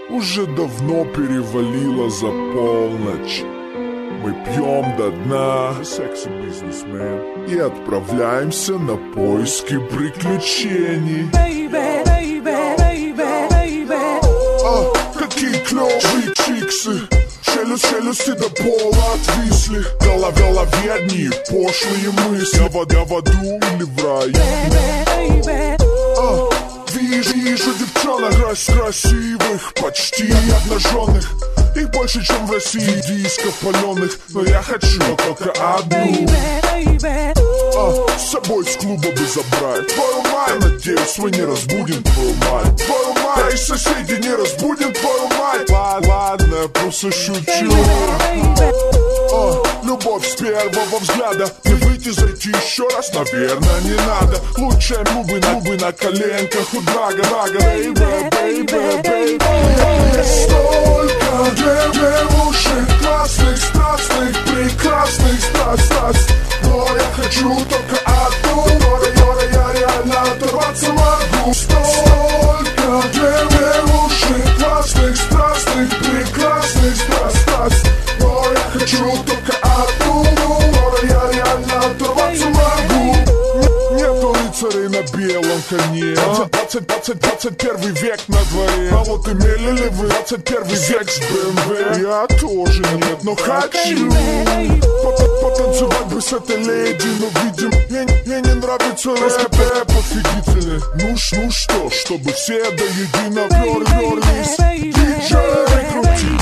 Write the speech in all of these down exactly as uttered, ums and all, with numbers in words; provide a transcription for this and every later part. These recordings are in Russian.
Уже давно перевалило за полночь. Мы пьем до дна секси-бизнесмен и отправляемся на поиски приключений. Baby, baby, baby, baby. А, какие клёвые чиксы! Челюсть, челюсти до пола отвисли. В голове, голове одни пошлые мысли. Я в, я в аду или в раю? Baby, baby. А, вижу, вижу девчонок крас красивых, почти обнаженных. Их больше, чем в России дисков паленых. Но я хочу только одну. Baby, baby. А, с собой с клуба бы забрать твою мать. Надеюсь, мы не разбудим твою мать. Твою мать, да и соседи не разбудим твою мать. Ладно, ладно, я просто шучу. А, любовь с первого взгляда. Не выйти, зайти еще раз, наверное, не надо. Лучше губы, губы на коленках у драга, драга. Baby, baby, baby. Есть столько девушек классных, страстных, прекрасных, страсть, страсть. Но я хочу только одну, которой я реально оторваться могу. Столько девушек классных, страстных, прекрасных, страсть, страсть. Но я хочу только одну, которой я реально оторваться могу. Нету рыцарей на белом коне. Двадцать, двадцать, двадцать первый век на дворе. А вот имели ли вы двадцать первый век с бэ эм вэ? Я тоже нет, но хочу потанцевать бы с этой леди. Но видим, ей не нравится рэп, офигительный. Ну ж, ну что, чтобы все до единого верлись. Диджей, крути.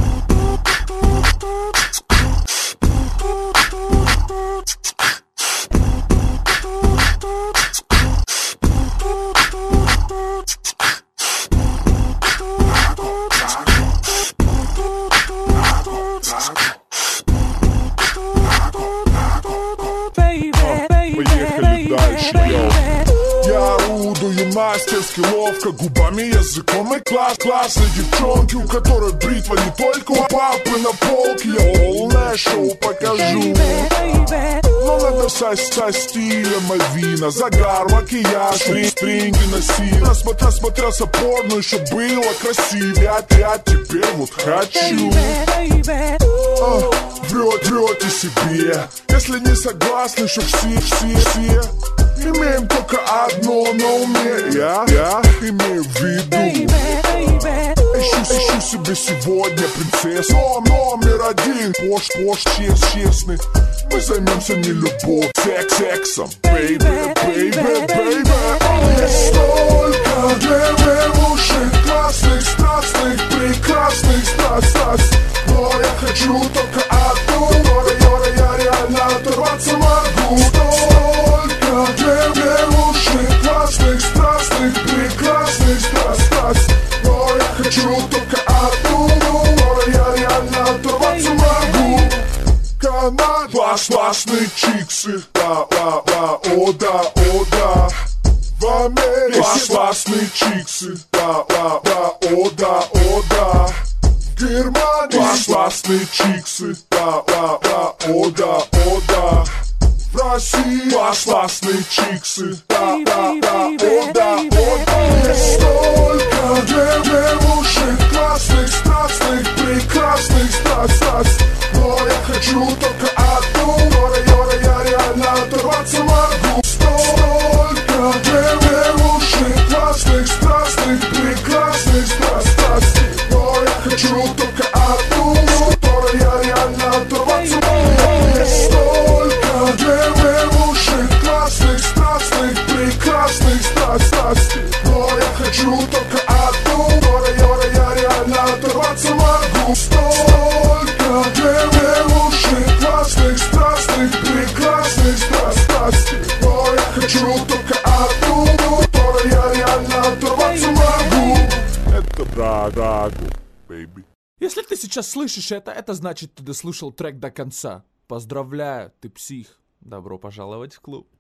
Поехали дальше, йоу. Я орудую мастерски, ловко, губами, языком и класс. Классной девчонки, у которой бритва не только у папы на полке. Я полное шоу покажу. Но надо со, со стилем Альвина. Загар, макияж, стринги носи. Насмотря, смотрелся порно, еще было красиво. Я, я теперь вот хочу. А, врет, врете себе. Если не согласны, что все, все, все имеем только одно на уме. Я, я имею в виду. Ищу, ищу себе сегодня принцессу. Но номер один, пош, пош, чест, честный. Мы займемся не любовью, секс, сексом. Baby, baby, baby. Есть столько девушек классных, страстных, прекрасных, страсть, страсть. Но я хочу только одну, которой я реально оторваться могу. Столько девушек классных, страстных, прекрасных, страсть, страсть. Но я хочу только одну, которой я реально оторваться могу. Канал, класс, классные чиксы. Да, да, да, о да, о да. В Америке класс, классные чиксы. Да, да, да, о да, о да. В Германии класс, классные чиксы. Да, да, да, о да, о да. В России класс, классные чиксы. Да, да, да, о да, о да. Есть столько девушек классных, страстных, прекрасных, страсть, страсть. Но я хочу только одну, которой я реально оторваться могу. Столько девушек классных, страстных, прекрасных, страсть, страсть. Но я хочу только одну, которой я реально оторваться могу. Есть столько девушек классных, страстных, прекрасных, страсть, страсть. Но я хочу только одну, которой я реально оторваться могу. Столько девушек классных, страстных, прекрасных, страсть, страсть. Но я хочу только одну, которой я реально оторваться могу. Это брагу, baby. Если ты сейчас слышишь это, это значит, ты дослушал трек до конца. Поздравляю, ты псих. Добро пожаловать в клуб.